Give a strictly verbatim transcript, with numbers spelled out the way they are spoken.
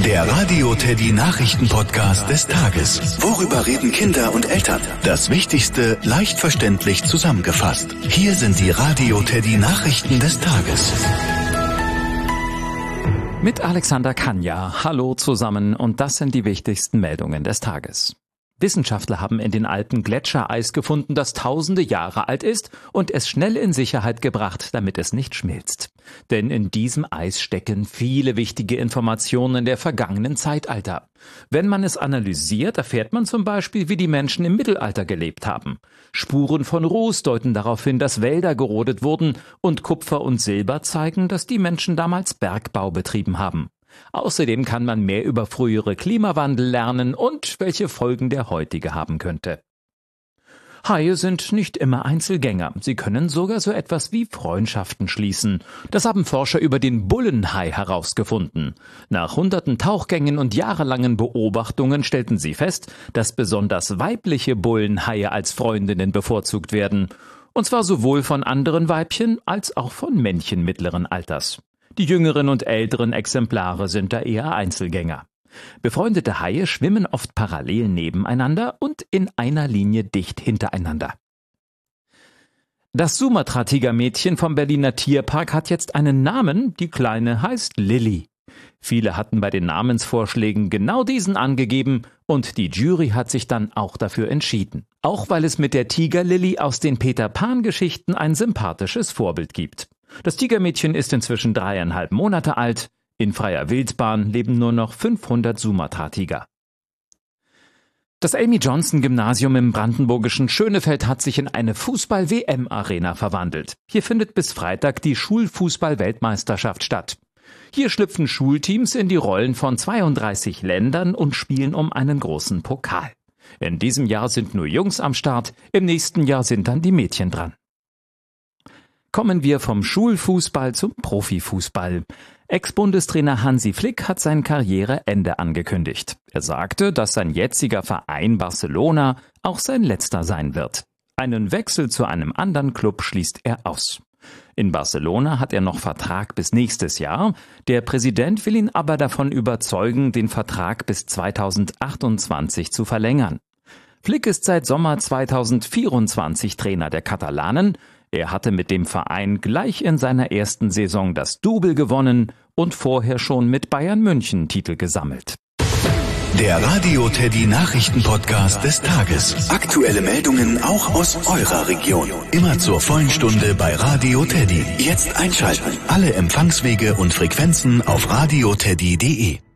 Der Radio Teddy Nachrichten-Podcast des Tages. Worüber reden Kinder und Eltern? Das Wichtigste leicht verständlich zusammengefasst. Hier sind die Radio Teddy Nachrichten des Tages. Mit Alexander Kanja. Hallo zusammen und das sind die wichtigsten Meldungen des Tages. Wissenschaftler haben in den Alpen Gletschereis gefunden, das tausende Jahre alt ist und es schnell in Sicherheit gebracht, damit es nicht schmilzt. Denn in diesem Eis stecken viele wichtige Informationen der vergangenen Zeitalter. Wenn man es analysiert, erfährt man zum Beispiel, wie die Menschen im Mittelalter gelebt haben. Spuren von Ruß deuten darauf hin, dass Wälder gerodet wurden und Kupfer und Silber zeigen, dass die Menschen damals Bergbau betrieben haben. Außerdem kann man mehr über frühere Klimawandel lernen und welche Folgen der heutige haben könnte. Haie sind nicht immer Einzelgänger. Sie können sogar so etwas wie Freundschaften schließen. Das haben Forscher über den Bullenhai herausgefunden. Nach hunderten Tauchgängen und jahrelangen Beobachtungen stellten sie fest, dass besonders weibliche Bullenhaie als Freundinnen bevorzugt werden. Und zwar sowohl von anderen Weibchen als auch von Männchen mittleren Alters. Die jüngeren und älteren Exemplare sind da eher Einzelgänger. Befreundete Haie schwimmen oft parallel nebeneinander und in einer Linie dicht hintereinander. Das Sumatra-Tigermädchen vom Berliner Tierpark hat jetzt einen Namen, die Kleine heißt Lilly. Viele hatten bei den Namensvorschlägen genau diesen angegeben und die Jury hat sich dann auch dafür entschieden. Auch weil es mit der Tiger-Lilly aus den Peter-Pan-Geschichten ein sympathisches Vorbild gibt. Das Tigermädchen ist inzwischen dreieinhalb Monate alt. In freier Wildbahn leben nur noch fünfhundert Sumatra-Tiger. Das Amy-Johnson-Gymnasium im brandenburgischen Schönefeld hat sich in eine Fußball-W M-Arena verwandelt. Hier findet bis Freitag die Schulfußball-Weltmeisterschaft statt. Hier schlüpfen Schulteams in die Rollen von zweiunddreißig Ländern und spielen um einen großen Pokal. In diesem Jahr sind nur Jungs am Start, im nächsten Jahr sind dann die Mädchen dran. Kommen wir vom Schulfußball zum Profifußball. Ex-Bundestrainer Hansi Flick hat sein Karriereende angekündigt. Er sagte, dass sein jetziger Verein Barcelona auch sein letzter sein wird. Einen Wechsel zu einem anderen Club schließt er aus. In Barcelona hat er noch Vertrag bis nächstes Jahr. Der Präsident will ihn aber davon überzeugen, den Vertrag bis zweitausendachtundzwanzig zu verlängern. Flick ist seit Sommer zweitausendvierundzwanzig Trainer der Katalanen. Er hatte mit dem Verein gleich in seiner ersten Saison das Double gewonnen und vorher schon mit Bayern München Titel gesammelt. Der Radio Teddy Nachrichten-Podcast des Tages. Aktuelle Meldungen auch aus eurer Region. Immer zur vollen Stunde bei Radio Teddy. Jetzt einschalten. Alle Empfangswege und Frequenzen auf radioteddy punkt de.